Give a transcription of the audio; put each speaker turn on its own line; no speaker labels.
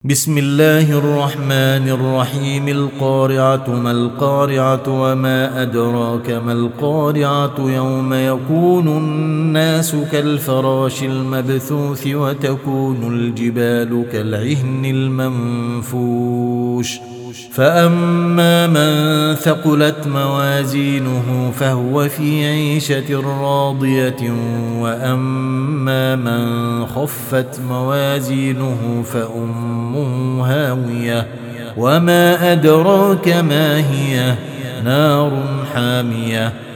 بسم الله الرحمن الرحيم. القارعة ما القارعة وما أدراك ما القارعة يوم يكون الناس كالفراش المبثوث وتكون الجبال كالعهن المنفوش فأما من ثقلت موازينه فهو في عيشة راضية وأما من خفت موازينه فأمه هاوية وما أدراك ما هي نار حامية